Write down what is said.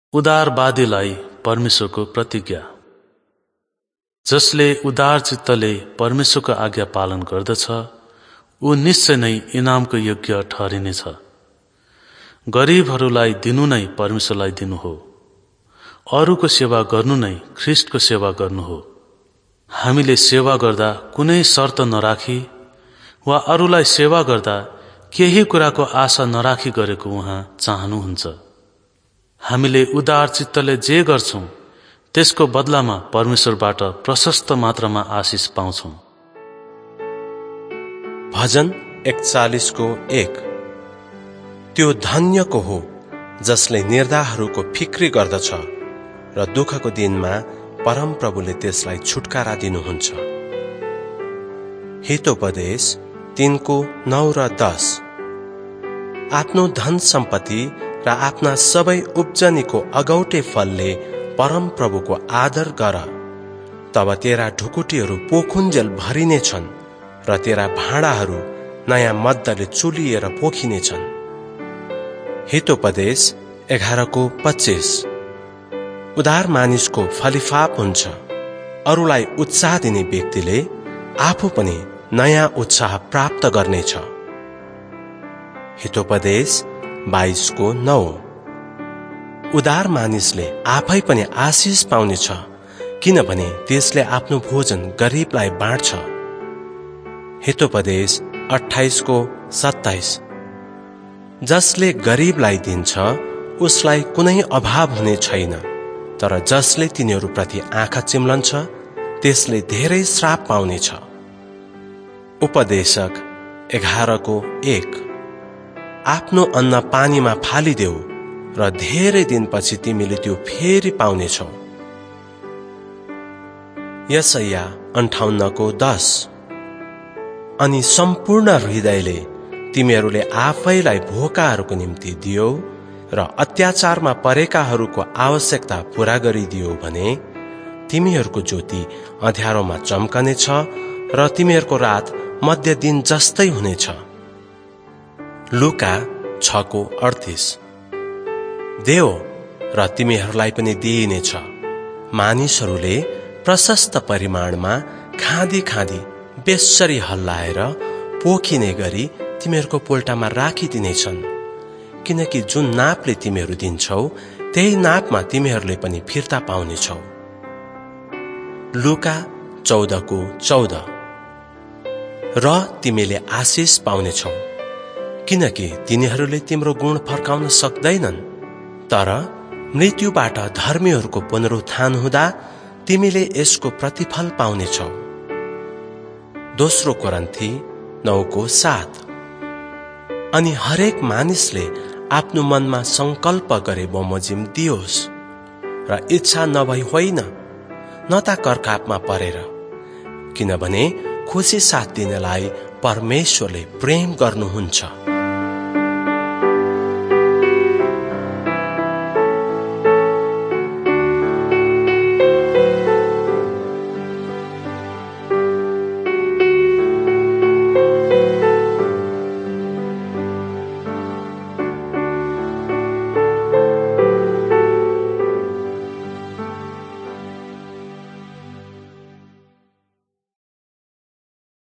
उदारवादीलाई परमेश्वरको प्रतिज्ञा। जसले उदार चित्तले परमेश्वरको आज्ञा पालन गर्दछ ऊ निश्चय नै इनामको योग्य ठहरिनेछ। गरीबहरूलाई दिनु नै परमेश्वरलाई दिनु हो। अरूको सेवा गर्नु नै ख्रिस्टको सेवा गर्नु हो। हामीले सेवा गर्दा कुनै शर्त नराखी वा अरूलाई सेवा गर्दा केही कुराको आशा नराखी गरेको उहाँ चाहनुहुन्छ। हामीले उदार चित्तले जे गर्छौं त्यसको बदलामा परमेश्वरबाट प्रशस्त मात्रामा आशिष पाउँछौं। भजन 41:1। त्यो धन्यको हो जसले निर्धाहरूको फिक्री गर्दछ र दुःखको दिनमा परमप्रभुले त्यसलाई छुटकारा दिनुहुन्छ। हितोपदेश 3:9 र 10। आफ्नो धन सम्पत्ति र आफ्ना सबै उब्जनीको अगौटे फलले परमप्रभुको आदर गर, तब तेरा ढुकुटीहरू पोखुन्जेल भरिनेछन् र तेरा भाँडाहरू नयाँ मद्दले चुलिएर पोखिनेछन्। हितोपदेश 11:25। उदार मानिसको फलिफाप हुन्छ। अरूलाई उत्साह दिने व्यक्तिले आफू पनि नयाँ उत्साह प्राप्त गर्नेछ। हितोपदेश 22:9। उदार मानिसले आफै पनि आशिष पाउनेछ, किनभने त्यसले आफ्नो भोजन गरीबलाई बाँड्छ। हितोपदेश 28:27। जसले गरीबलाई दिन्छ उसलाई कुनै अभाव हुने छैन, तर जसले तिनीहरूप्रति आँखा चिम्लन्छ त्यसले धेरै श्राप पाउनेछ। उपदेशक 11:1। आफ्नो अन्न पानीमा फालिदेऊ र धेरै दिनपछि तिमीले त्यो फेरि पाउनेछौ। यशाया 58:10। अनि सम्पूर्ण हृदयले तिमीहरूले आफैलाई भोकाहरूको निम्ति दियो र अत्याचारमा परेकाहरूको आवश्यकता पूरा गरिदियो भने तिमीहरूको ज्योति अँध्यारोमा चम्कनेछ र तिमीहरूको रात मध्य दिन जस्तै हुनेछ। लुका 6:38। देऊ र तिमीहरूलाई पनि दिइनेछ। मानिसहरूले प्रशस्त परिमाणमा खाँदी खाँदी बेसरी हल्लाएर पोखिने गरी तिमीहरूको पोल्टामा राखिदिनेछन्, किनकि जुन नापले तिमीहरू दिन्छौ त्यही नापमा तिमीहरूले पनि फिर्ता पाउनेछौ। लुका 14:14। र तिमीले आशिष पाउनेछौ, किनकि तिनीहरूले तिम्रो गुण फर्काउन सक्दैनन्, तर मृत्युबाट धर्मीहरूको पुनरुत्थान हुँदा तिमीले यसको प्रतिफल पाउनेछौ। दोस्रो कोरिन्थी 9:7। अनि हरेक मानिसले आफ्नो मनमा संकल्प गरे बमोजिम दियोस् र इच्छा नभई होइन, न त करकापमा परेर, किनभने खुसी साथ दिनलाई परमेश्वरले प्रेम गर्नुहुन्छ।